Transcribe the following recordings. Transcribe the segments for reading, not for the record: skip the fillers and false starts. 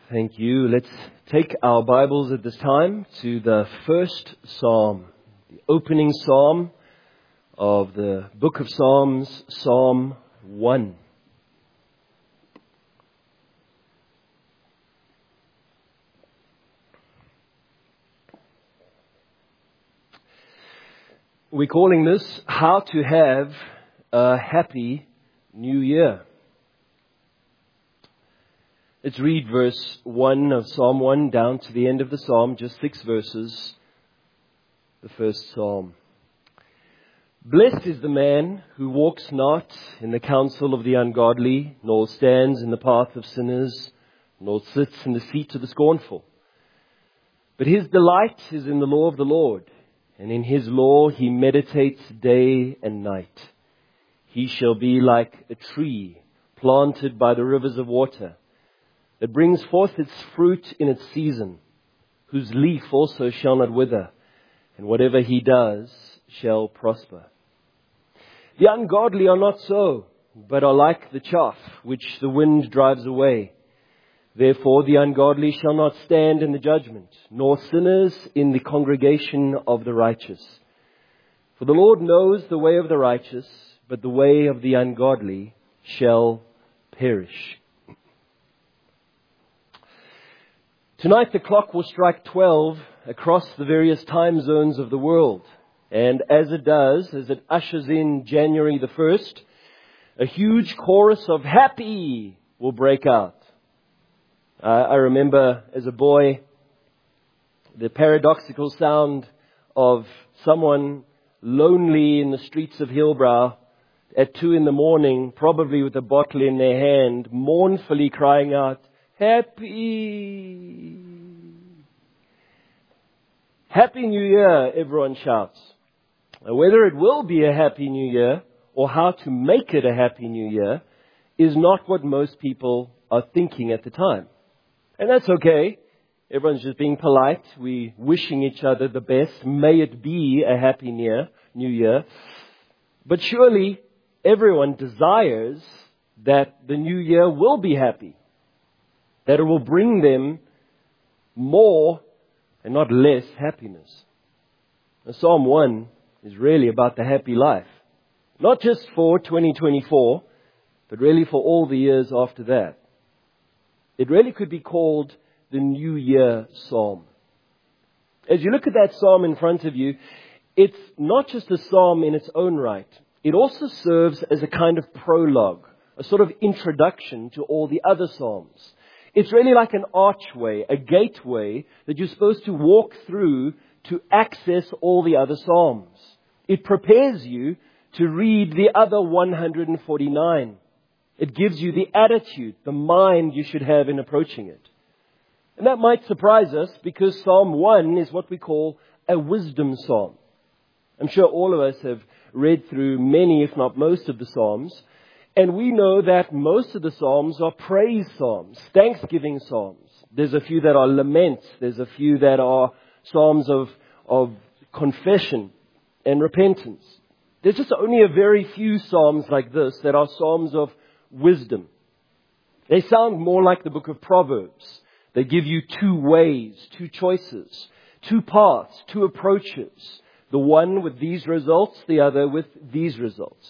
Thank you. Let's take our Bibles at this time to the first Psalm, the opening Psalm of the book of Psalms, Psalm 1. We're calling this How to Have a Happy New Year. Let's read verse 1 of Psalm 1 down to the end of the Psalm, just 6 verses, the first Psalm. Blessed is the man who walks not in the counsel of the ungodly, nor stands in the path of sinners, nor sits in the seat of the scornful. But his delight is in the law of the Lord, and in his law he meditates day and night. He shall be like a tree planted by the rivers of water, that brings forth its fruit in its season, whose leaf also shall not wither, and whatever he does shall prosper. The ungodly are not so, but are like the chaff which the wind drives away. Therefore the ungodly shall not stand in the judgment, nor sinners in the congregation of the righteous. For the Lord knows the way of the righteous, but the way of the ungodly shall perish. Tonight the clock will strike 12 across the various time zones of the world. And as it does, as it ushers in January the 1st, a huge chorus of happy will break out. I remember as a boy the paradoxical sound of someone lonely in the streets of Hillbrow at 2 a.m, probably with a bottle in their hand, mournfully crying out, Happy! Happy New Year, everyone shouts. Now, whether it will be a Happy New Year or how to make it a Happy New Year is not what most people are thinking at the time. And that's okay. Everyone's just being polite. We're wishing each other the best. May it be a Happy New Year. But surely everyone desires that the new year will be happy, that it will bring them more and not less happiness. Now, Psalm 1 is really about the happy life. Not just for 2024, but really for all the years after that. It really could be called the New Year Psalm. As you look at that Psalm in front of you, it's not just a psalm in its own right. It also serves as a kind of prologue, a sort of introduction to all the other Psalms. It's really like an archway, a gateway that you're supposed to walk through to access all the other Psalms. It prepares you to read the other 149. It gives you the attitude, the mind you should have in approaching it. And that might surprise us because Psalm 1 is what we call a wisdom psalm. I'm sure all of us have read through many, if not most, of the Psalms. And we know that most of the Psalms are praise Psalms, thanksgiving Psalms. There's a few that are laments. There's a few that are Psalms of confession and repentance. There's just only a very few Psalms like this that are Psalms of wisdom. They sound more like the book of Proverbs. They give you 2 ways, 2 choices, 2 paths, 2 approaches. The one with these results, the other with these results.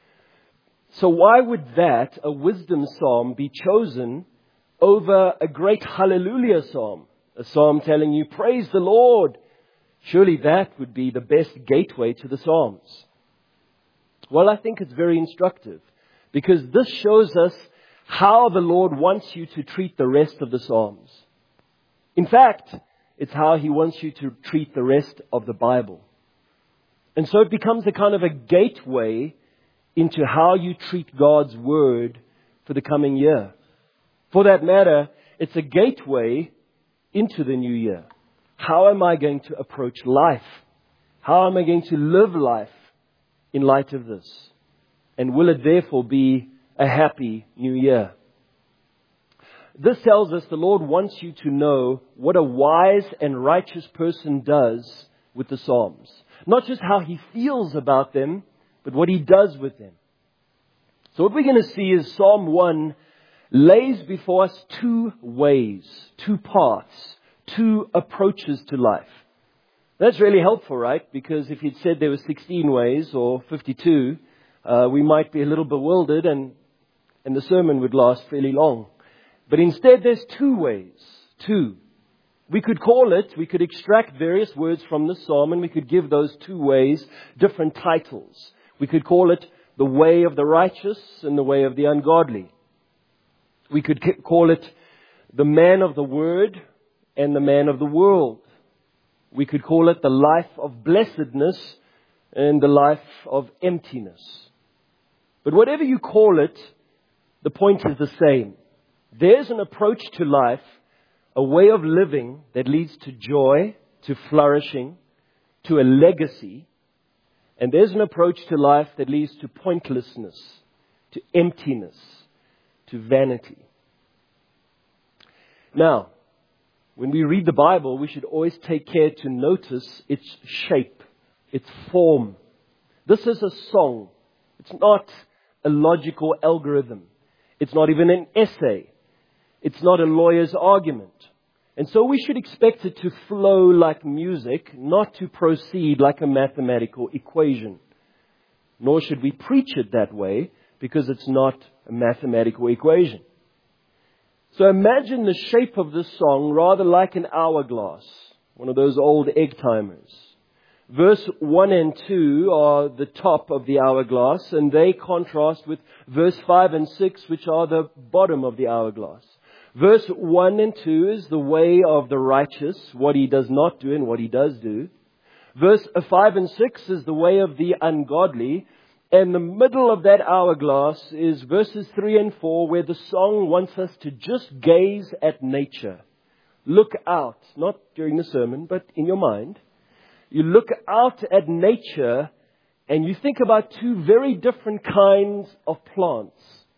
So why would that, a wisdom psalm, be chosen over a great hallelujah psalm? A psalm telling you, praise the Lord. Surely that would be the best gateway to the Psalms. Well, I think it's very instructive because this shows us how the Lord wants you to treat the rest of the Psalms. In fact, it's how He wants you to treat the rest of the Bible. And so it becomes a kind of a gateway into how you treat God's Word for the coming year. For that matter, it's a gateway into the new year. How am I going to approach life? How am I going to live life in light of this? And will it therefore be a happy new year? This tells us the Lord wants you to know what a wise and righteous person does with the Psalms. Not just how he feels about them, but what he does with them. So what we're going to see is Psalm 1 lays before us 2 ways two paths, two approaches to life. That's really helpful, right? Because if you'd said there were 16 ways or 52, we might be a little bewildered and the sermon would last fairly long. But instead, there's two ways. Two. We could extract various words from the psalm and we could give those two ways different titles. We could call it the way of the righteous and the way of the ungodly. We could call it the man of the word and the man of the world. We could call it the life of blessedness and the life of emptiness. But whatever you call it, the point is the same. There's an approach to life, a way of living that leads to joy, to flourishing, to a legacy. And there's an approach to life that leads to pointlessness, to emptiness, to vanity. Now, when we read the Bible, we should always take care to notice its shape, its form. This is a song. It's not a logical algorithm. It's not even an essay. It's not a lawyer's argument. And so we should expect it to flow like music, not to proceed like a mathematical equation. Nor should we preach it that way, because it's not a mathematical equation. So imagine the shape of this song rather like an hourglass, one of those old egg timers. Verse 1 and 2 are the top of the hourglass, and they contrast with verse 5 and 6, which are the bottom of the hourglass. Verse 1 and 2 is the way of the righteous, what he does not do and what he does do. Verse 5 and 6 is the way of the ungodly. And the middle of that hourglass is verses 3 and 4, where the song wants us to just gaze at nature. Look out, not during the sermon, but in your mind. You look out at nature and you think about two very different kinds of plants.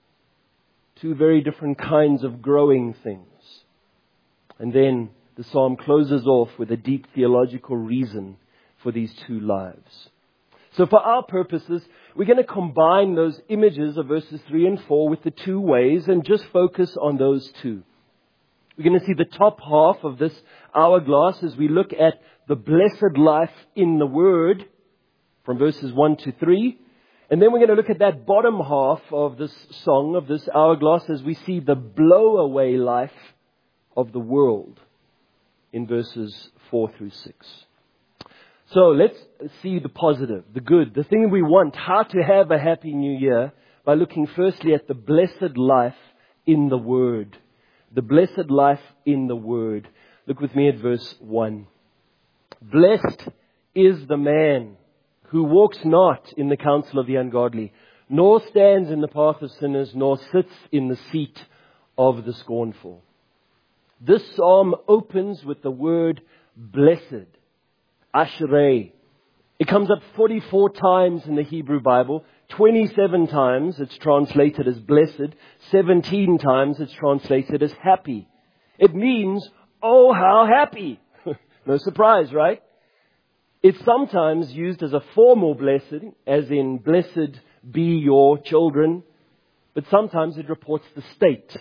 Two very different kinds of growing things. And then the psalm closes off with a deep theological reason for these two lives. So for our purposes, we're going to combine those images of verses 3 and 4 with the two ways and just focus on those two. We're going to see the top half of this hourglass as we look at the blessed life in the Word from verses 1 to 3. And then we're going to look at that bottom half of this song, of this hourglass, as we see the blow-away life of the world in verses 4 through 6. So let's see the positive, the good, the thing we want, how to have a happy new year, by looking firstly at the blessed life in the Word. The blessed life in the Word. Look with me at verse 1. Blessed is the man who walks not in the counsel of the ungodly, nor stands in the path of sinners, nor sits in the seat of the scornful. This psalm opens with the word blessed. Ashrei. It comes up 44 times in the Hebrew Bible. 27 times it's translated as blessed. 17 times it's translated as happy. It means, oh, how happy. No surprise, right? It's sometimes used as a formal blessing, as in, blessed be your children. But sometimes it reports the state.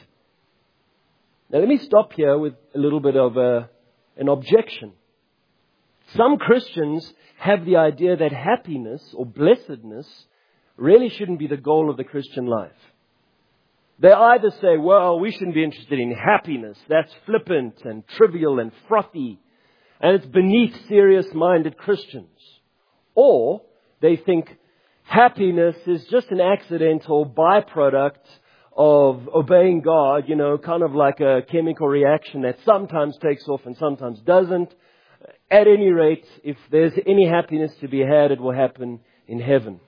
Now let me stop here with a little bit of an objection. Some Christians have the idea that happiness or blessedness really shouldn't be the goal of the Christian life. They either say, well, we shouldn't be interested in happiness. That's flippant and trivial and frothy. And it's beneath serious-minded Christians. Or they think happiness is just an accidental byproduct of obeying God, kind of like a chemical reaction that sometimes takes off and sometimes doesn't. At any rate, if there's any happiness to be had, it will happen in heaven.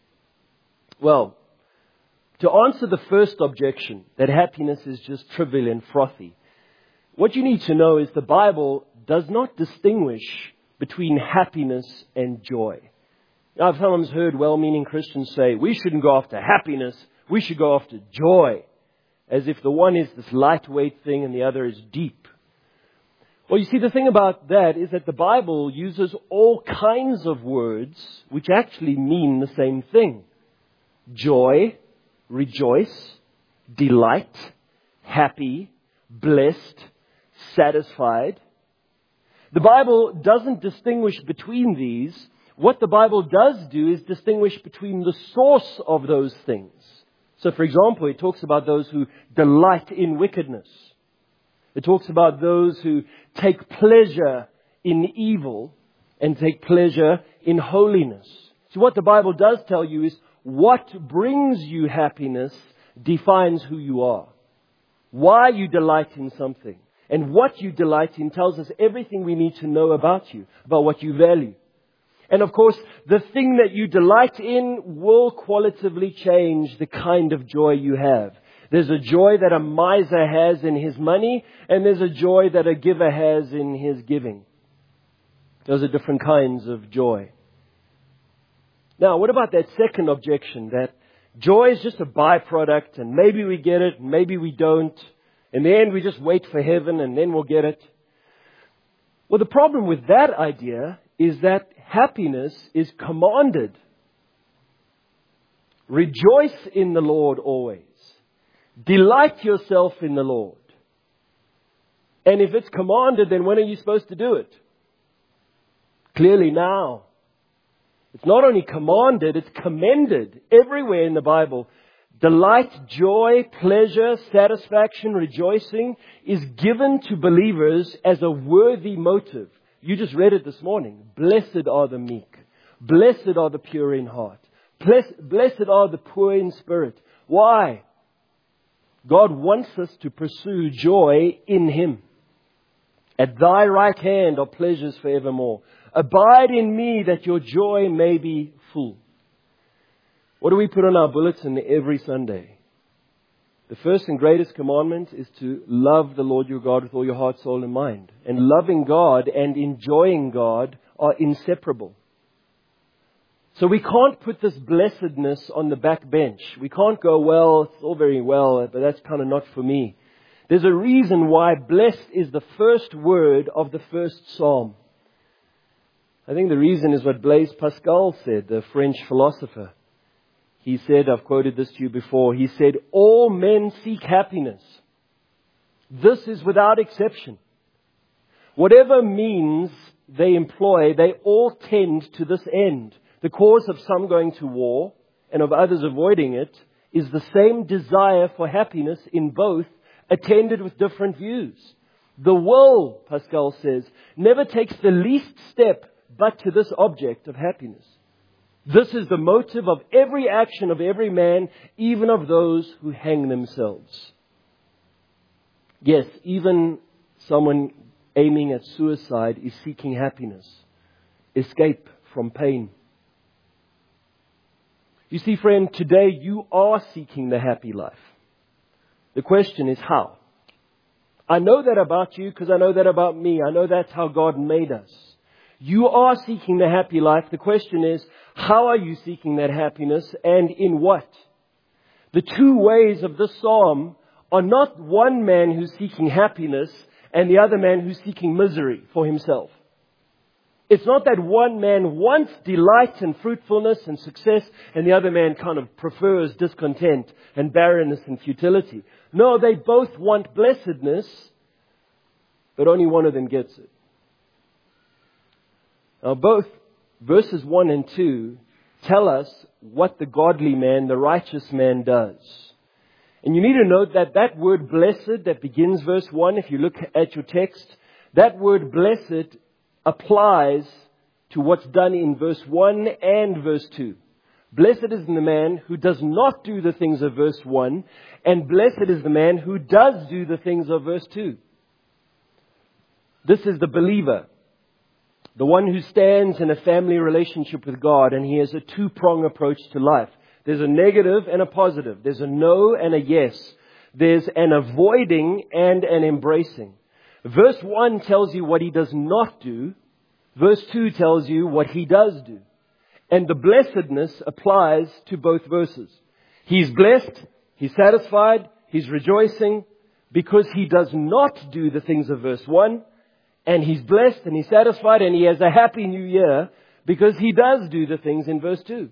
Well, to answer the first objection, that happiness is just trivial and frothy, what you need to know is the Bible does not distinguish between happiness and joy. Now, I've sometimes heard well-meaning Christians say, we shouldn't go after happiness, we should go after joy, as if the one is this lightweight thing and the other is deep. Well, you see, the thing about that is that the Bible uses all kinds of words which actually mean the same thing. Joy, rejoice, delight, happy, blessed, satisfied. The Bible doesn't distinguish between these. What the Bible does do is distinguish between the source of those things. So, for example, it talks about those who delight in wickedness. It talks about those who take pleasure in evil and take pleasure in holiness. So what the Bible does tell you is what brings you happiness defines who you are. Why you delight in something and what you delight in tells us everything we need to know about you, about what you value. And of course, the thing that you delight in will qualitatively change the kind of joy you have. There's a joy that a miser has in his money, and there's a joy that a giver has in his giving. Those are different kinds of joy. Now, what about that second objection, that joy is just a byproduct, and maybe we get it, maybe we don't. In the end, we just wait for heaven, and then we'll get it. Well, the problem with that idea is that happiness is commanded. Rejoice in the Lord always. Delight yourself in the Lord. And if it's commanded, then when are you supposed to do it? Clearly now. It's not only commanded, it's commended everywhere in the Bible. Delight, joy, pleasure, satisfaction, rejoicing is given to believers as a worthy motive. You just read it this morning. Blessed are the meek. Blessed are the pure in heart. Blessed are the poor in spirit. Why? God wants us to pursue joy in Him. At thy right hand are pleasures forevermore. Abide in me that your joy may be full. What do we put on our bulletin every Sunday? The first and greatest commandment is to love the Lord your God with all your heart, soul, and mind. And loving God and enjoying God are inseparable. So we can't put this blessedness on the back bench. We can't go, well, it's all very well, but that's kind of not for me. There's a reason why blessed is the first word of the first psalm. I think the reason is what Blaise Pascal said, the French philosopher. He said, I've quoted this to you before, he said, all men seek happiness. This is without exception. Whatever means they employ, they all tend to this end. The cause of some going to war and of others avoiding it is the same desire for happiness in both, attended with different views. The will, Pascal says, never takes the least step but to this object of happiness. This is the motive of every action of every man, even of those who hang themselves. Yes, even someone aiming at suicide is seeking happiness, escape from pain. You see, friend, today you are seeking the happy life. The question is how? I know that about you because I know that about me. I know that's how God made us. You are seeking the happy life. The question is, how are you seeking that happiness and in what? The two ways of this psalm are not one man who's seeking happiness and the other man who's seeking misery for himself. It's not that one man wants delight and fruitfulness and success and the other man kind of prefers discontent and barrenness and futility. No, they both want blessedness, but only one of them gets it. Now both verses 1 and 2 tell us what the godly man, the righteous man does. And you need to note that that word blessed that begins verse 1, if you look at your text, that word blessed applies to what's done in verse 1 and verse 2. Blessed is the man who does not do the things of verse 1, and blessed is the man who does do the things of verse 2. This is the believer, the one who stands in a family relationship with God, and he has a two-prong approach to life. There's a negative and a positive. There's a no and a yes. There's an avoiding and an embracing. Verse 1 tells you what he does not do. Verse 2 tells you what he does do. And the blessedness applies to both verses. He's blessed, he's satisfied, he's rejoicing because he does not do the things of verse 1. And he's blessed and he's satisfied and he has a happy new year because he does do the things in verse 2.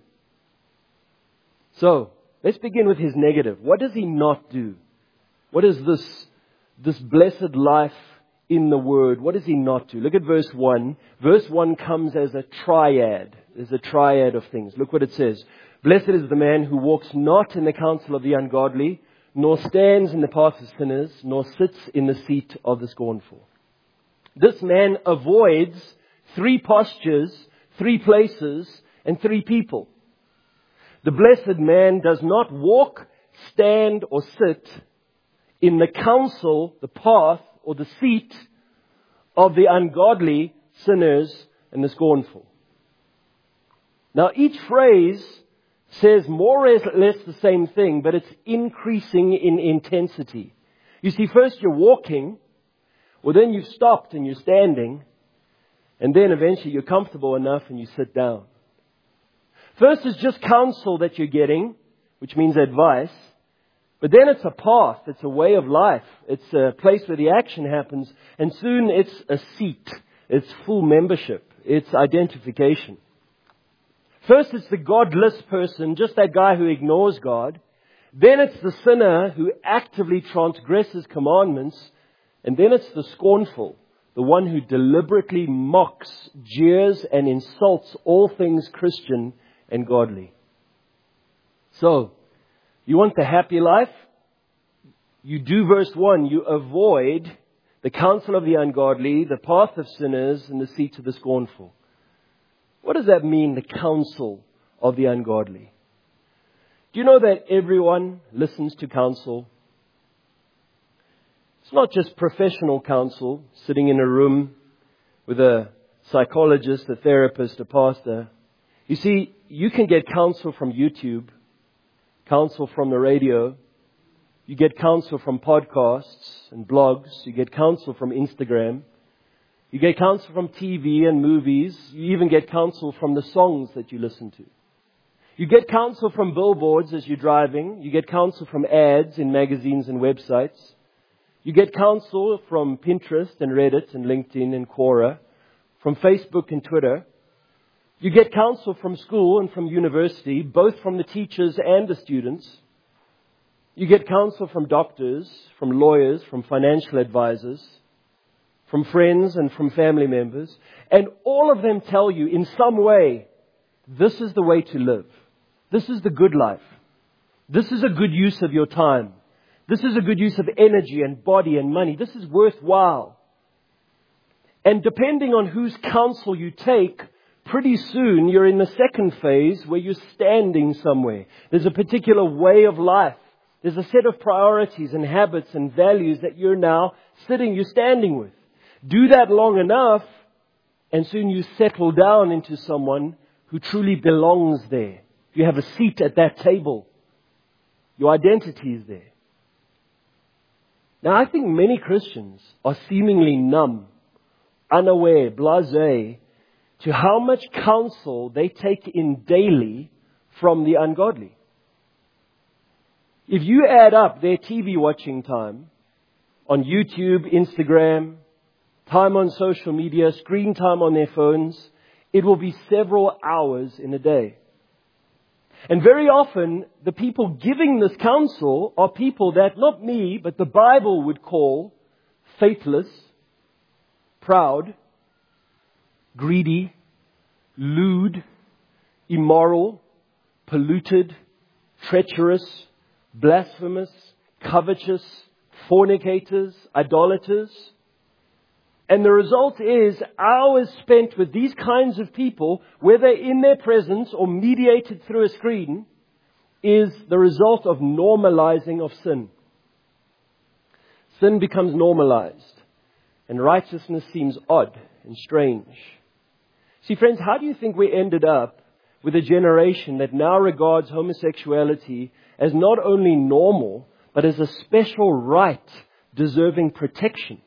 So, let's begin with his negative. What does he not do? What is this blessed life in the Word. What does he not do? Look at verse 1. Verse 1 comes as a triad. There's a triad of things. Look what it says. Blessed is the man who walks not in the counsel of the ungodly, nor stands in the path of sinners, nor sits in the seat of the scornful. This man avoids 3 postures, 3 places, and 3 people. The blessed man does not walk, stand, or sit in the counsel, the path, or the seat of the ungodly, sinners, and the scornful. Now, each phrase says more or less the same thing, but it's increasing in intensity. You see, first you're walking, well then you've stopped and you're standing, and then eventually you're comfortable enough and you sit down. First is just counsel that you're getting, which means advice. But then it's a path, it's a way of life, it's a place where the action happens, and soon it's a seat, it's full membership, it's identification. First it's the godless person, just that guy who ignores God. Then it's the sinner who actively transgresses commandments. And then it's the scornful, the one who deliberately mocks, jeers, and insults all things Christian and godly. So, you want the happy life? You do verse 1. You avoid the counsel of the ungodly, the path of sinners, and the seat of the scornful. What does that mean, the counsel of the ungodly? Do you know that everyone listens to counsel? It's not just professional counsel, sitting in a room with a psychologist, a therapist, a pastor. You see, you can get counsel from YouTube, counsel from the radio. You get counsel from podcasts and blogs. You get counsel from Instagram. You get counsel from TV and movies. You even get counsel from the songs that you listen to. You get counsel from billboards as you're driving. You get counsel from ads in magazines and websites. You get counsel from Pinterest and Reddit and LinkedIn and Quora, from Facebook and Twitter. You get counsel from school and from university, both from the teachers and the students. You get counsel from doctors, from lawyers, from financial advisors, from friends and from family members. And all of them tell you in some way, this is the way to live. This is the good life. This is a good use of your time. This is a good use of energy and body and money. This is worthwhile. And depending on whose counsel you take, pretty soon you're in the second phase where you're standing somewhere. There's a particular way of life. There's a set of priorities and habits and values that you're now you're standing with. Do that long enough, and soon you settle down into someone who truly belongs there. You have a seat at that table. Your identity is there. Now, I think many Christians are seemingly numb, unaware, blasé to how much counsel they take in daily from the ungodly. If you add up their TV watching time on YouTube, Instagram, time on social media, screen time on their phones, it will be several hours in a day. And very often, the people giving this counsel are people that not me, but the Bible would call faithless, proud, greedy, lewd, immoral, polluted, treacherous, blasphemous, covetous, fornicators, idolaters. And the result is hours spent with these kinds of people, whether in their presence or mediated through a screen, is the result of normalizing of sin. Sin becomes normalized, and righteousness seems odd and strange. See, friends, how do you think we ended up with a generation that now regards homosexuality as not only normal, but as a special right deserving protection?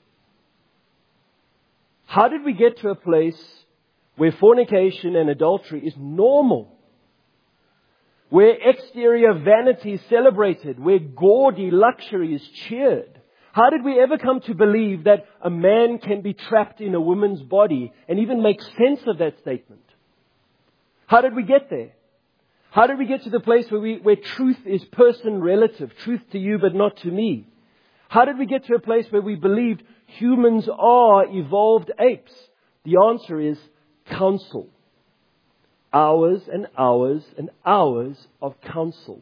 How did we get to a place where fornication and adultery is normal? Where exterior vanity is celebrated, where gaudy luxury is cheered? How did we ever come to believe that a man can be trapped in a woman's body and even make sense of that statement? How did we get there? How did we get to the place where truth is person relative, truth to you but not to me? How did we get to a place where we believed humans are evolved apes? The answer is counsel. Hours and hours and hours of counsel.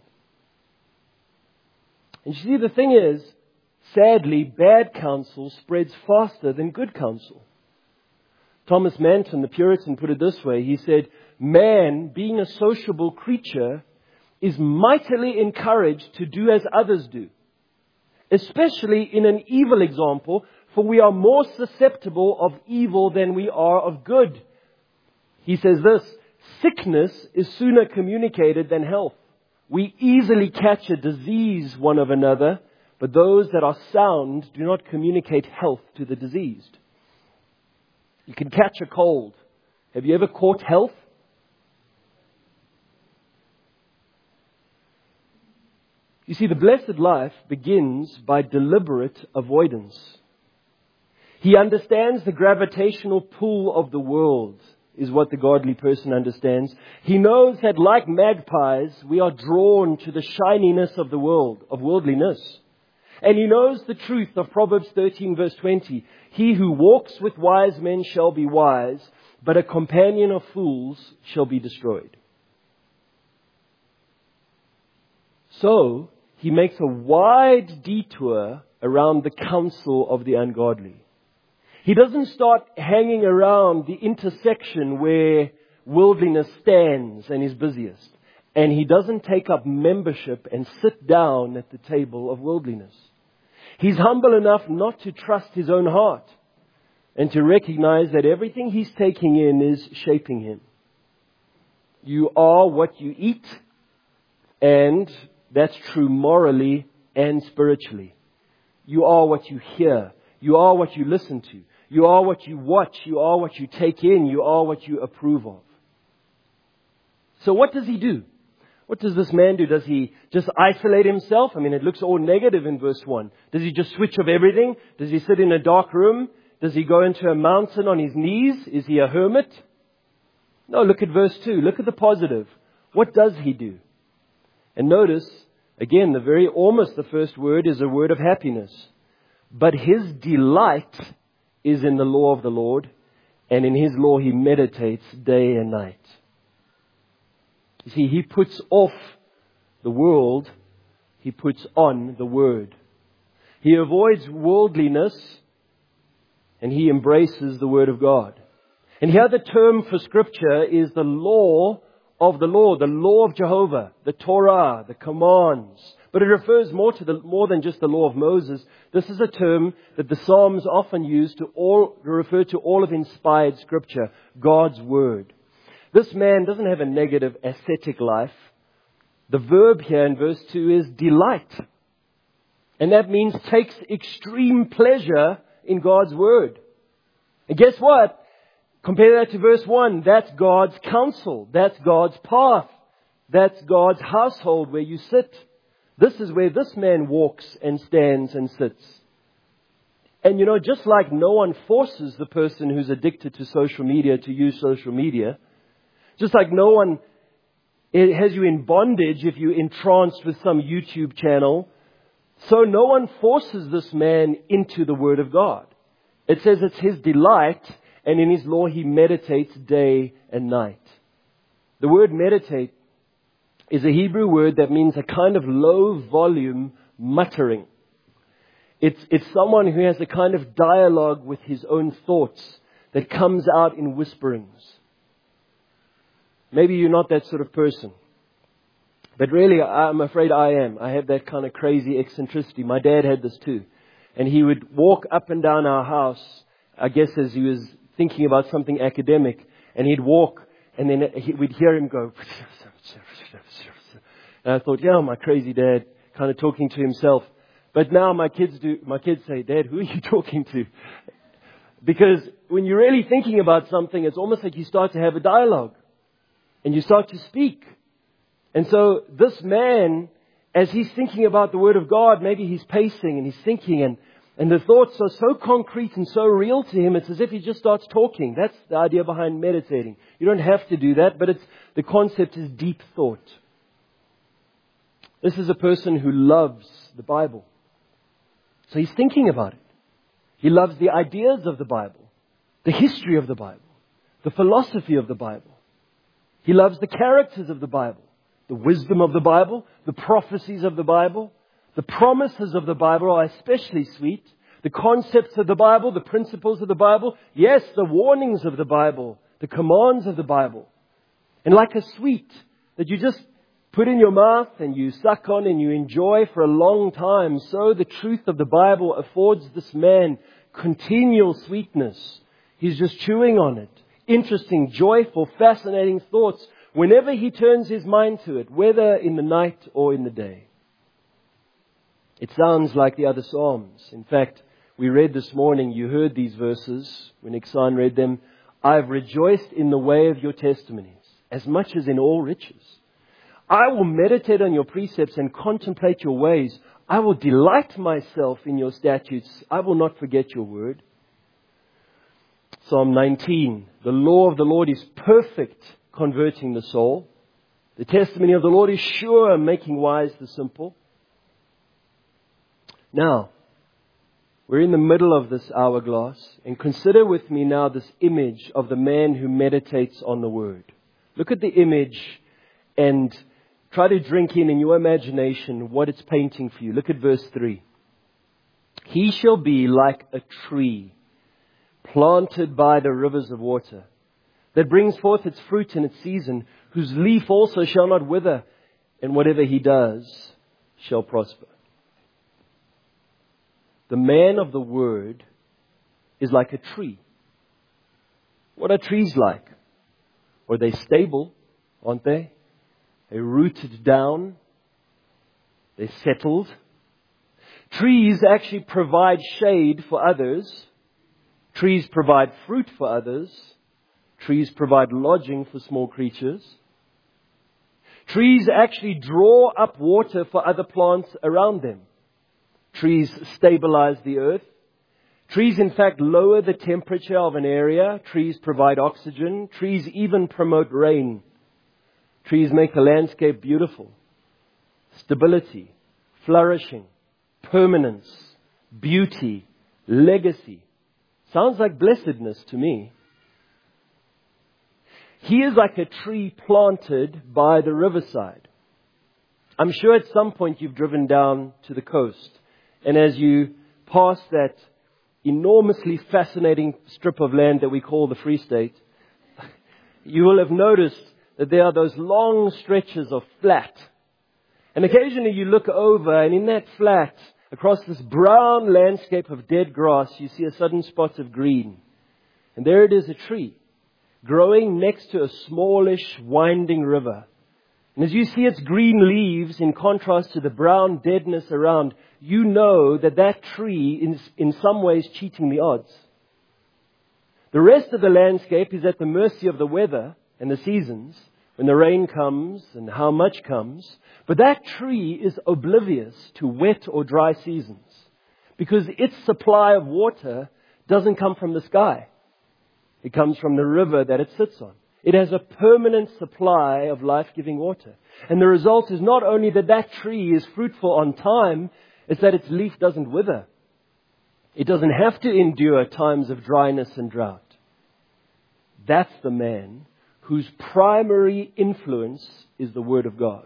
And you see, the thing is, sadly, bad counsel spreads faster than good counsel. Thomas Manton, the Puritan, put it this way. He said, man, being a sociable creature, is mightily encouraged to do as others do, especially in an evil example, for we are more susceptible of evil than we are of good. He says this, sickness is sooner communicated than health. We easily catch a disease one of another, but those that are sound do not communicate health to the diseased. You can catch a cold. Have you ever caught health? You see, the blessed life begins by deliberate avoidance. He understands the gravitational pull of the world, is what the godly person understands. He knows that like magpies, we are drawn to the shininess of the world, of worldliness. And he knows the truth of Proverbs 13 verse 20. He who walks with wise men shall be wise, but a companion of fools shall be destroyed. So, he makes a wide detour around the counsel of the ungodly. He doesn't start hanging around the intersection where worldliness stands and is busiest. And he doesn't take up membership and sit down at the table of worldliness. He's humble enough not to trust his own heart and to recognize that everything he's taking in is shaping him. You are what you eat, and that's true morally and spiritually. You are what you hear. You are what you listen to. You are what you watch. You are what you take in. You are what you approve of. So what does he do? What does this man do? Does he just isolate himself? I mean, it looks all negative in verse 1. Does he just switch off everything? Does he sit in a dark room? Does he go into a mountain on his knees? Is he a hermit? No, look at verse 2. Look at the positive. What does he do? And notice, again, almost the first word is a word of happiness. But his delight is in the law of the Lord, and in his law he meditates day and night. You see, he puts off the world, he puts on the Word. He avoids worldliness, and he embraces the Word of God. And here the term for Scripture is the law of the Lord, the law of Jehovah, the Torah, the commands. But it refers more than just the law of Moses. This is a term that the Psalms often use to refer to all of inspired Scripture, God's Word. This man doesn't have a negative ascetic life. The verb here in verse 2 is delight. And that means takes extreme pleasure in God's Word. And guess what? Compare that to verse 1. That's God's counsel. That's God's path. That's God's household where you sit. This is where this man walks and stands and sits. And you know, just like no one forces the person who's addicted to social media to use social media, just like no one has you in bondage if you're entranced with some YouTube channel, so no one forces this man into the Word of God. It says it's his delight, and in his law he meditates day and night. The word meditate is a Hebrew word that means a kind of low volume muttering. It's someone who has a kind of dialogue with his own thoughts that comes out in whisperings. Maybe you're not that sort of person. But really, I'm afraid I am. I have that kind of crazy eccentricity. My dad had this too. And he would walk up and down our house, I guess as he was thinking about something academic. And he'd walk, and then we'd hear him go. And I thought, yeah, my crazy dad, kind of talking to himself. But now my kids say, Dad, who are you talking to? Because when you're really thinking about something, it's almost like you start to have a dialogue. And you start to speak. And so this man, as he's thinking about the Word of God, maybe he's pacing and he's thinking, and the thoughts are so concrete and so real to him, it's as if he just starts talking. That's the idea behind meditating. You don't have to do that, but the concept is deep thought. This is a person who loves the Bible. So he's thinking about it. He loves the ideas of the Bible, the history of the Bible, the philosophy of the Bible. He loves the characters of the Bible, the wisdom of the Bible, the prophecies of the Bible. The promises of the Bible are especially sweet. The concepts of the Bible, the principles of the Bible. Yes, the warnings of the Bible, the commands of the Bible. And like a sweet that you just put in your mouth and you suck on and you enjoy for a long time, so the truth of the Bible affords this man continual sweetness. He's just chewing on it. Interesting, joyful, fascinating thoughts whenever he turns his mind to it, whether in the night or in the day. It sounds like the other Psalms. In fact, we read this morning, you heard these verses when Iksan read them. I've rejoiced in the way of your testimonies, as much as in all riches. I will meditate on your precepts and contemplate your ways. I will delight myself in your statutes. I will not forget your word. Psalm 19. The law of the Lord is perfect, converting the soul. The testimony of the Lord is sure, making wise the simple. Now, we're in the middle of this hourglass, and consider with me now this image of the man who meditates on the Word. Look at the image and try to drink in your imagination what it's painting for you. Look at verse 3. He shall be like a tree planted by the rivers of water, that brings forth its fruit in its season, whose leaf also shall not wither, and whatever he does shall prosper. The man of the Word is like a tree. What are trees like? Well, they're stable, aren't they? They're rooted down. They're settled. Trees actually provide shade for others. Trees provide fruit for others. Trees provide lodging for small creatures. Trees actually draw up water for other plants around them. Trees stabilize the earth. Trees, in fact, lower the temperature of an area. Trees provide oxygen. Trees even promote rain. Trees make the landscape beautiful. Stability, flourishing, permanence, beauty, legacy. Sounds like blessedness to me. He is like a tree planted by the riverside. I'm sure at some point you've driven down to the coast. And as you pass that enormously fascinating strip of land that we call the Free State, you will have noticed that there are those long stretches of flat. And occasionally you look over, and in that flat, across this brown landscape of dead grass, you see a sudden spot of green. And there it is, a tree, growing next to a smallish, winding river. And as you see its green leaves in contrast to the brown deadness around, you know that that tree is in some ways cheating the odds. The rest of the landscape is at the mercy of the weather and the seasons, when the rain comes and how much comes. But that tree is oblivious to wet or dry seasons, because its supply of water doesn't come from the sky. It comes from the river that it sits on. It has a permanent supply of life-giving water. And the result is not only that that tree is fruitful on time, it's that its leaf doesn't wither. It doesn't have to endure times of dryness and drought. That's the man whose primary influence is the Word of God.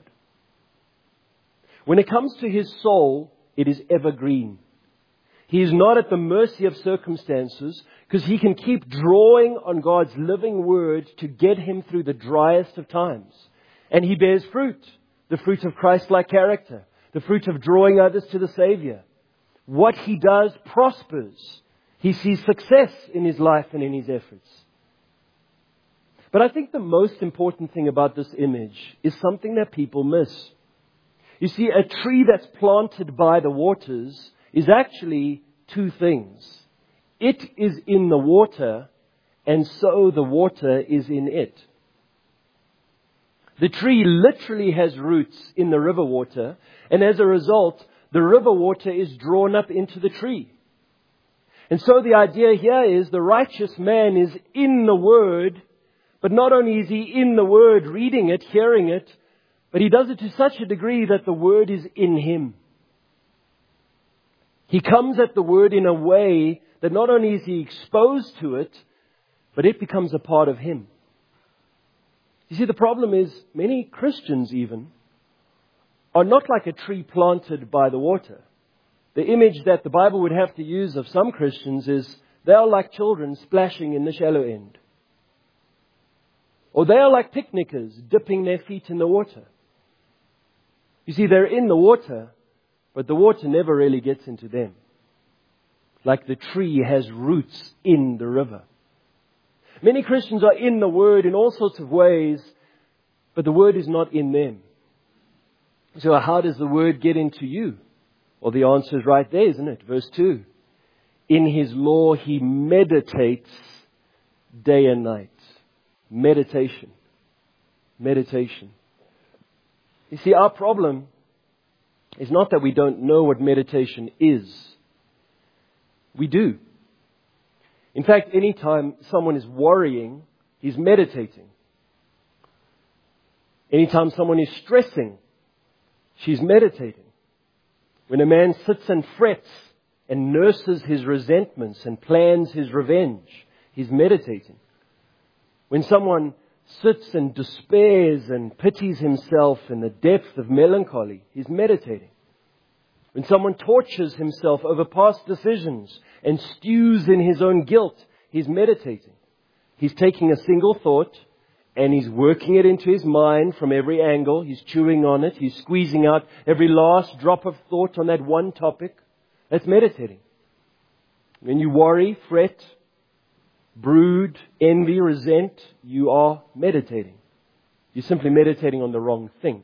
When it comes to his soul, it is evergreen. He is not at the mercy of circumstances, because he can keep drawing on God's living Word to get him through the driest of times. And he bears fruit, the fruit of Christ-like character, the fruit of drawing others to the Savior. What he does prospers. He sees success in his life and in his efforts. But I think the most important thing about this image is something that people miss. You see, a tree that's planted by the waters is actually two things. It is in the water, and so the water is in it. The tree literally has roots in the river water, and as a result, the river water is drawn up into the tree. And so the idea here is the righteous man is in the Word, but not only is he in the Word, reading it, hearing it, but he does it to such a degree that the Word is in him. He comes at the Word in a way that not only is he exposed to it, but it becomes a part of him. You see, the problem is many Christians even are not like a tree planted by the water. The image that the Bible would have to use of some Christians is they are like children splashing in the shallow end. Or they are like picnickers dipping their feet in the water. You see, they're in the water, but the water never really gets into them. Like the tree has roots in the river. Many Christians are in the Word in all sorts of ways, but the Word is not in them. So how does the Word get into you? Well, the answer is right there, isn't it? Verse 2. In His law He meditates day and night. Meditation. Meditation. You see, our problem is not that we don't know what meditation is. We do. In fact, anytime someone is worrying, he's meditating. Anytime someone is stressing, she's meditating. When a man sits and frets and nurses his resentments and plans his revenge, he's meditating. When someone sits and despairs and pities himself in the depth of melancholy, he's meditating. When someone tortures himself over past decisions and stews in his own guilt, he's meditating. He's taking a single thought and he's working it into his mind from every angle. He's chewing on it. He's squeezing out every last drop of thought on that one topic. That's meditating. When you worry, fret, brood, envy, resent, you are meditating. You're simply meditating on the wrong thing.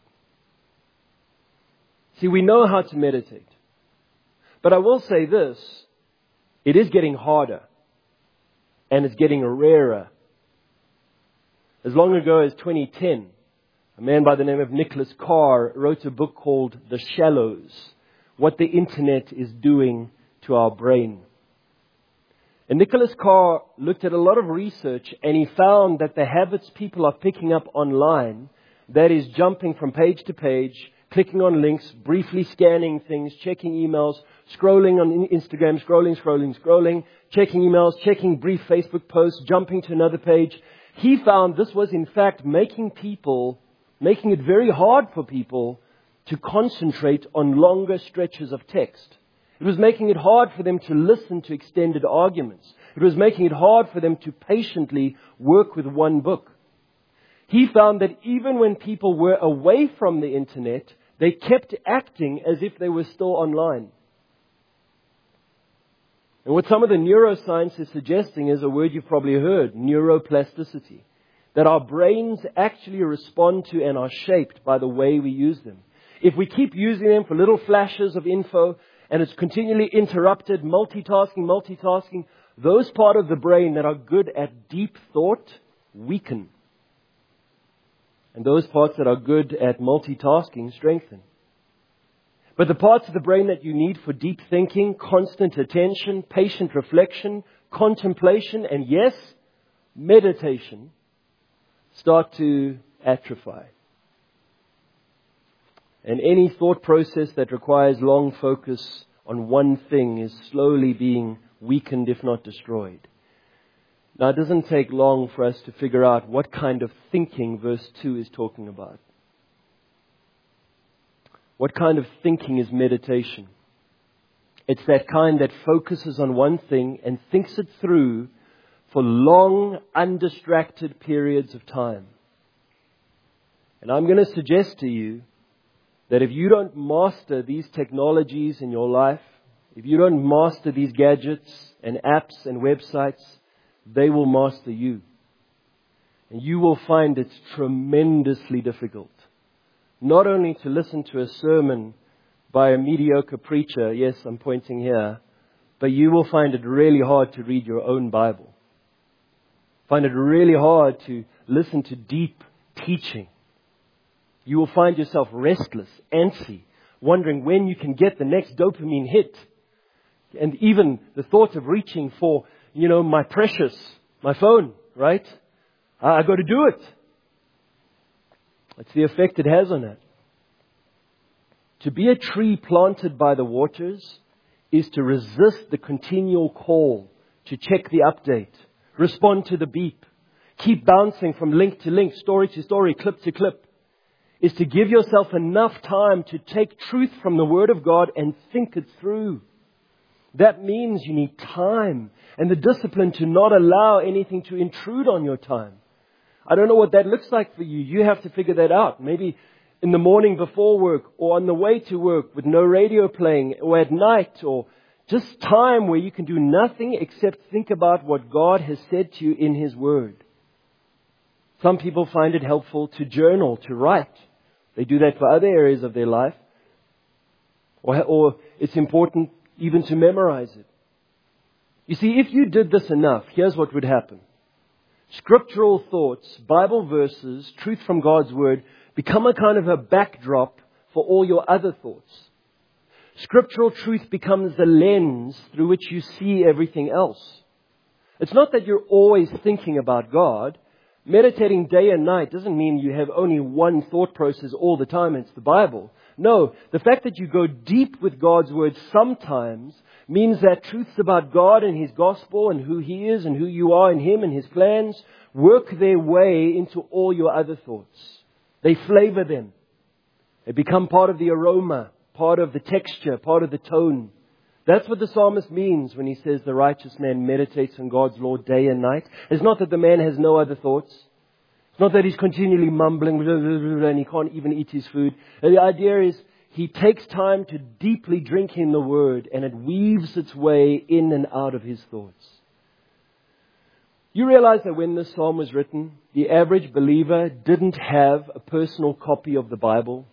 See, we know how to meditate. But I will say this, it is getting harder. And it's getting rarer. As long ago as 2010, a man by the name of Nicholas Carr wrote a book called The Shallows, What the Internet is Doing to Our Brain. And Nicholas Carr looked at a lot of research and he found that the habits people are picking up online, that is jumping from page to page, clicking on links, briefly scanning things, checking emails, scrolling on Instagram, scrolling, checking emails, checking brief Facebook posts, jumping to another page. He found this was in fact making it very hard for people to concentrate on longer stretches of text. It was making it hard for them to listen to extended arguments. It was making it hard for them to patiently work with one book. He found that even when people were away from the internet, they kept acting as if they were still online. And what some of the neuroscience is suggesting is a word you've probably heard, neuroplasticity. That our brains actually respond to and are shaped by the way we use them. If we keep using them for little flashes of info and it's continually interrupted, multitasking, those parts of the brain that are good at deep thought weaken. And those parts that are good at multitasking strengthen. But the parts of the brain that you need for deep thinking, constant attention, patient reflection, contemplation, and yes, meditation, start to atrophy. And any thought process that requires long focus on one thing is slowly being weakened, if not destroyed. Now, it doesn't take long for us to figure out what kind of thinking verse 2 is talking about. What kind of thinking is meditation? It's that kind that focuses on one thing and thinks it through for long, undistracted periods of time. And I'm going to suggest to you that if you don't master these technologies in your life, if you don't master these gadgets and apps and websites, they will master you. And you will find it tremendously difficult. Not only to listen to a sermon by a mediocre preacher, yes, I'm pointing here, but you will find it really hard to read your own Bible. Find it really hard to listen to deep teaching. You will find yourself restless, antsy, wondering when you can get the next dopamine hit. And even the thought of reaching for, my precious, my phone, right? I got to do it. It's the effect it has on it. To be a tree planted by the waters is to resist the continual call to check the update, respond to the beep, keep bouncing from link to link, story to story, clip to clip, is to give yourself enough time to take truth from the Word of God and think it through. That means you need time and the discipline to not allow anything to intrude on your time. I don't know what that looks like for you. You have to figure that out. Maybe in the morning before work, or on the way to work with no radio playing, or at night, or just time where you can do nothing except think about what God has said to you in His Word. Some people find it helpful to journal, to write. They do that for other areas of their life. Or it's important even to memorize it. You see, if you did this enough, here's what would happen. Scriptural thoughts, Bible verses, truth from God's Word become a kind of a backdrop for all your other thoughts. Scriptural truth becomes the lens through which you see everything else. It's not that you're always thinking about God. Meditating day and night doesn't mean you have only one thought process all the time. It's the Bible. No, the fact that you go deep with God's Word sometimes means that truths about God and His gospel and who He is and who you are in Him and His plans work their way into all your other thoughts. They flavor them. They become part of the aroma, part of the texture, part of the tone. That's what the psalmist means when he says the righteous man meditates on God's law day and night. It's not that the man has no other thoughts. It's not that he's continually mumbling and he can't even eat his food. The idea is he takes time to deeply drink in the Word, and it weaves its way in and out of his thoughts. You realize that when this psalm was written, the average believer didn't have a personal copy of the Bible.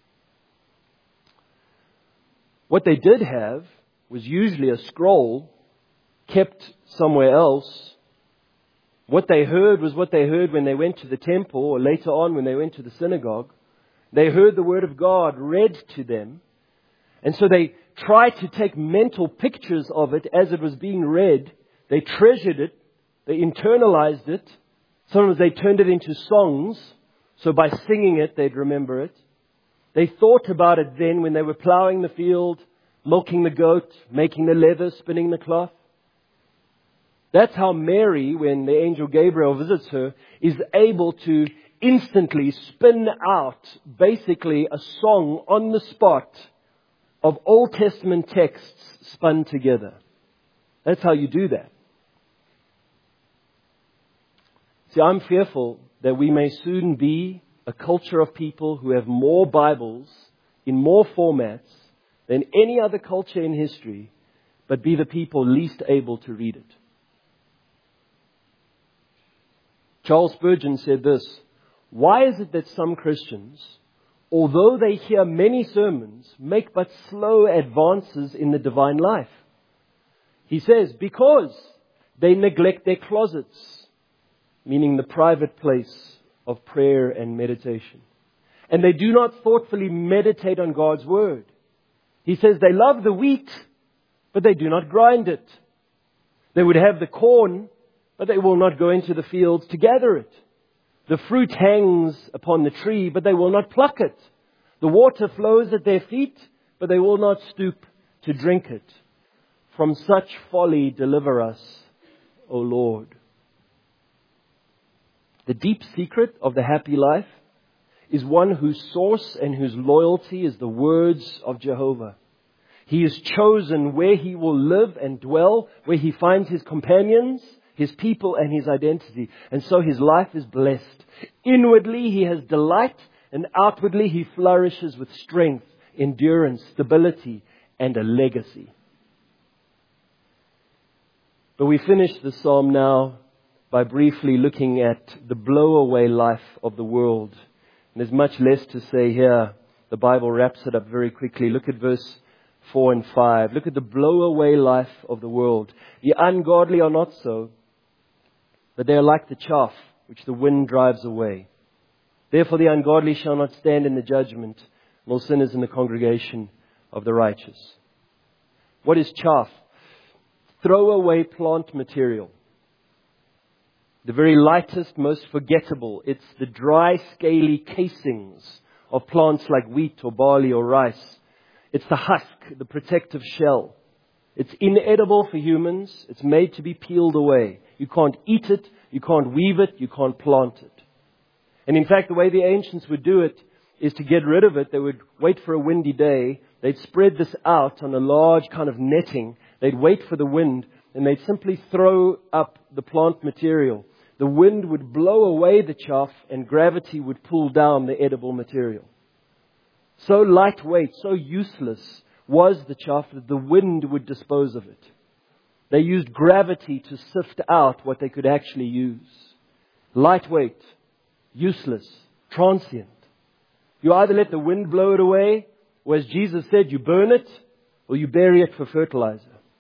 What they did have was usually a scroll kept somewhere else. What they heard was what they heard when they went to the temple, or later on when they went to the synagogue. They heard the Word of God read to them. And so they tried to take mental pictures of it as it was being read. They treasured it. They internalized it. Sometimes they turned it into songs. So by singing it, they'd remember it. They thought about it then when they were plowing the field, milking the goat, making the leather, spinning the cloth. That's how Mary, when the angel Gabriel visits her, is able to instantly spin out basically a song on the spot of Old Testament texts spun together. That's how you do that. See, I'm fearful that we may soon be a culture of people who have more Bibles in more formats than any other culture in history, but be the people least able to read it. Charles Spurgeon said this: "Why is it that some Christians, although they hear many sermons, make but slow advances in the divine life?" He says, because they neglect their closets, meaning the private place of prayer and meditation. And they do not thoughtfully meditate on God's Word. He says they love the wheat, but they do not grind it. They would have the corn, but they will not go into the fields to gather it. The fruit hangs upon the tree, but they will not pluck it. The water flows at their feet, but they will not stoop to drink it. From such folly deliver us, O Lord. The deep secret of the happy life is one whose source and whose loyalty is the words of Jehovah. He has chosen where he will live and dwell, where he finds his companions, his people, and his identity. And so his life is blessed. Inwardly he has delight, and outwardly he flourishes with strength, endurance, stability, and a legacy. But we finish the psalm now by briefly looking at the blow-away life of the world. And there's much less to say here. The Bible wraps it up very quickly. Look at verse 4 and 5. Look at the blow-away life of the world. The ungodly are not so, but they are like the chaff which the wind drives away. Therefore the ungodly shall not stand in the judgment, nor sinners in the congregation of the righteous. What is chaff? Throwaway plant material. The very lightest, most forgettable. It's the dry, scaly casings of plants like wheat or barley or rice. It's the husk, the protective shell. It's inedible for humans. It's made to be peeled away. You can't eat it. You can't weave it. You can't plant it. And in fact, the way the ancients would do it is to get rid of it. They would wait for a windy day. They'd spread this out on a large kind of netting. They'd wait for the wind, and they'd simply throw up the plant material. The wind would blow away the chaff, and gravity would pull down the edible material. So lightweight, so useless was the chaff that the wind would dispose of it. They used gravity to sift out what they could actually use. Lightweight, useless, transient. You either let the wind blow it away, or as Jesus said, you burn it, or you bury it for fertilizer.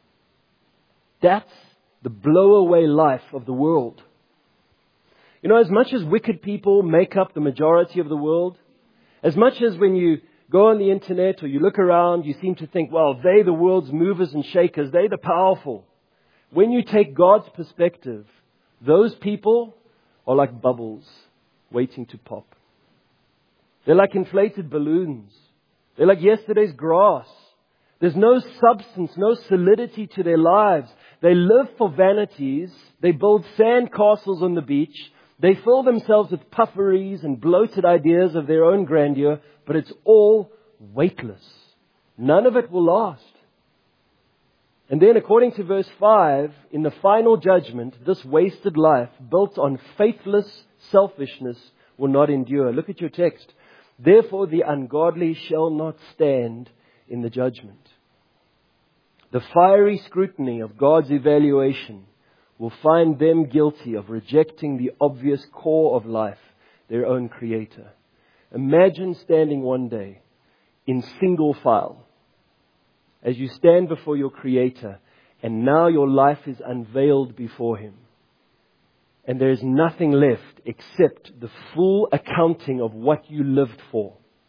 That's the blow-away life of the world. You know, as much as wicked people make up the majority of the world, as much as when you go on the internet or you look around, you seem to think, well, they the world's movers and shakers, they the powerful. When you take God's perspective, those people are like bubbles waiting to pop. They're like inflated balloons. They're like yesterday's grass. There's no substance, no solidity to their lives. They live for vanities. They build sand castles on the beach. They fill themselves with pufferys and bloated ideas of their own grandeur, but it's all weightless. None of it will last. And then, according to verse 5, in the final judgment, this wasted life, built on faithless selfishness, will not endure. Look at your text. Therefore, the ungodly shall not stand in the judgment. The fiery scrutiny of God's evaluation will find them guilty of rejecting the obvious core of life, their own Creator. Imagine standing one day in single file as you stand before your Creator, and now your life is unveiled before Him. And there is nothing left except the full accounting of what you lived for.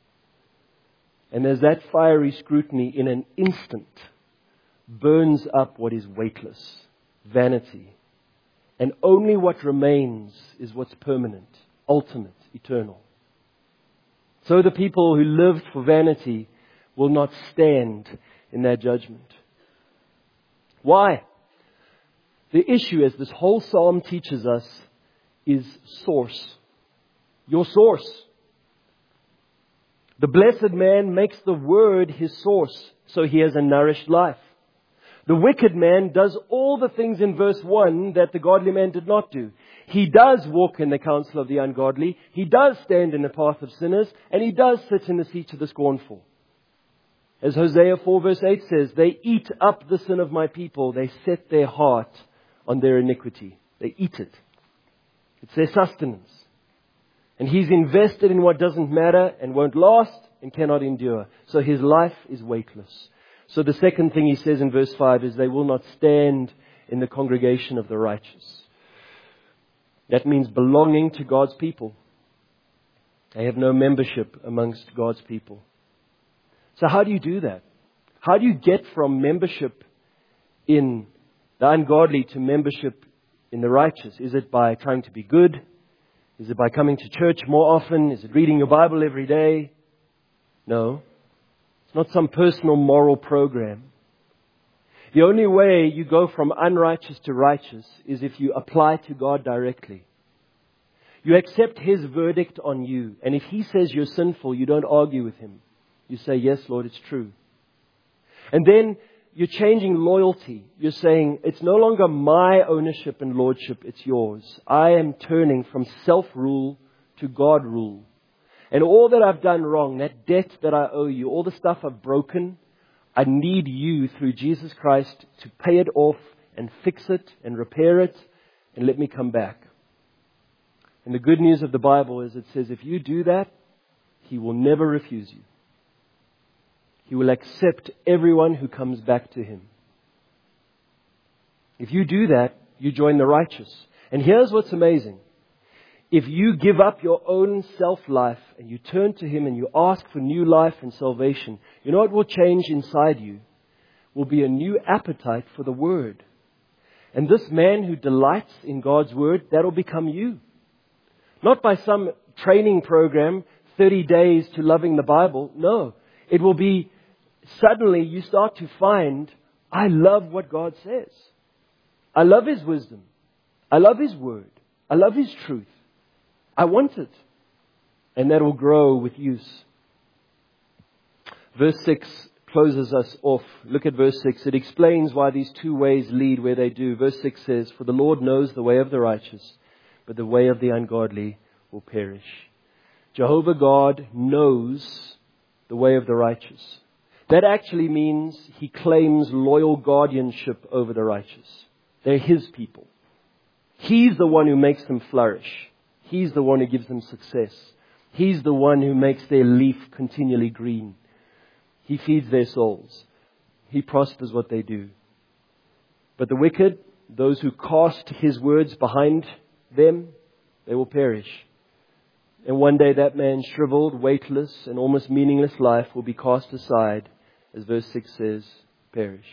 And as that fiery scrutiny in an instant burns up what is weightless, vanity, and only what remains is what's permanent, ultimate, eternal. So the people who lived for vanity will not stand in that judgment. Why? The issue, as this whole psalm teaches us, is source. Your source. The blessed man makes the word his source, so he has a nourished life. The wicked man does all the things in verse 1 that the godly man did not do. He does walk in the counsel of the ungodly. He does stand in the path of sinners. And he does sit in the seat of the scornful. As Hosea 4 verse 8 says, they eat up the sin of my people. They set their heart on their iniquity. They eat it. It's their sustenance. And he's invested in what doesn't matter and won't last and cannot endure. So his life is weightless. So the second thing he says in verse 5 is they will not stand in the congregation of the righteous. That means belonging to God's people. They have no membership amongst God's people. So how do you do that? How do you get from membership in the ungodly to membership in the righteous? Is it by trying to be good? Is it by coming to church more often? Is it reading your Bible every day? No. It's not some personal moral program. The only way you go from unrighteous to righteous is if you apply to God directly. You accept His verdict on you. And if He says you're sinful, you don't argue with Him. You say, yes, Lord, it's true. And then you're changing loyalty. You're saying, it's no longer my ownership and lordship, it's yours. I am turning from self-rule to God rule. And all that I've done wrong, that debt that I owe you, all the stuff I've broken, I need you through Jesus Christ to pay it off and fix it and repair it and let me come back. And the good news of the Bible is it says if you do that, He will never refuse you. He will accept everyone who comes back to Him. If you do that, you join the righteous. And here's what's amazing. If you give up your own self-life and you turn to Him and you ask for new life and salvation, you know what will change inside you? Will be a new appetite for the Word. And this man who delights in God's Word, that'll become you. Not by some training program, 30 days to loving the Bible. No, it will be suddenly you start to find, I love what God says. I love His wisdom. I love His word. I love His truth. I want it. And that will grow with use. Verse 6 closes us off. Look at verse 6. It explains why these two ways lead where they do. Verse 6 says, "For the Lord knows the way of the righteous, but the way of the ungodly will perish." Jehovah God knows the way of the righteous. That actually means He claims loyal guardianship over the righteous. They're His people. He's the one who makes them flourish. He's the one who gives them success. He's the one who makes their leaf continually green. He feeds their souls. He prospers what they do. But the wicked, those who cast His words behind them, they will perish. And one day that man's shriveled, weightless, and almost meaningless life will be cast aside, as verse 6 says, perish.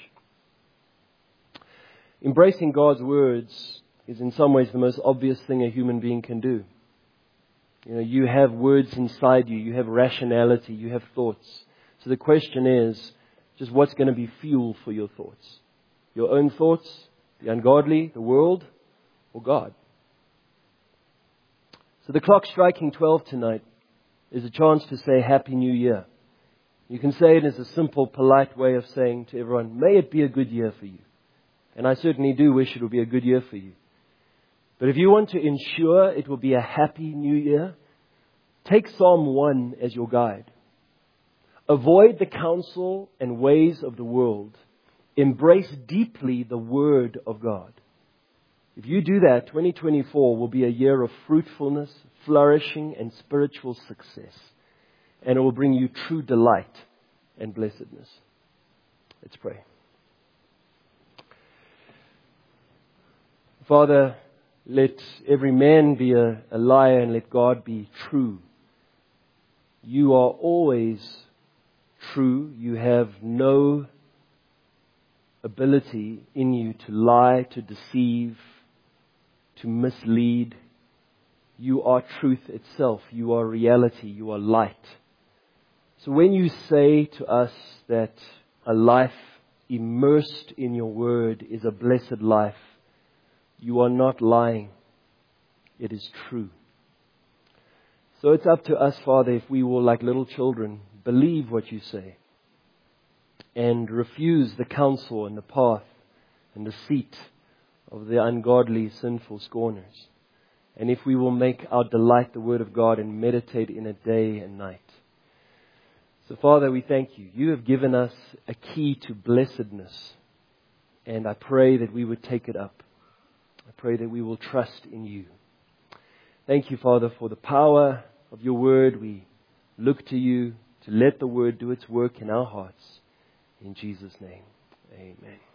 Embracing God's words is in some ways the most obvious thing a human being can do. You have words inside you. You have rationality. You have thoughts. So the question is, just what's going to be fuel for your thoughts? Your own thoughts, the ungodly, the world, or God? So the clock striking 12 tonight is a chance to say Happy New Year. You can say it as a simple, polite way of saying to everyone, may it be a good year for you. And I certainly do wish it will be a good year for you. But if you want to ensure it will be a happy new year, take Psalm 1 as your guide. Avoid the counsel and ways of the world. Embrace deeply the Word of God. If you do that, 2024 will be a year of fruitfulness, flourishing, and spiritual success. And it will bring you true delight and blessedness. Let's pray. Father, let every man be a liar and let God be true. You are always true. You have no ability in you to lie, to deceive, to mislead. You are truth itself. You are reality. You are light. So when you say to us that a life immersed in your word is a blessed life, you are not lying. It is true. So it's up to us, Father, if we will, like little children, believe what you say and refuse the counsel and the path and the seat of the ungodly, sinful scorners. And if we will make our delight the Word of God and meditate in it day and night. So, Father, we thank you. You have given us a key to blessedness. And I pray that we would take it up. I pray that we will trust in you. Thank you, Father, for the power of your word. We look to you to let the word do its work in our hearts. In Jesus' name, amen.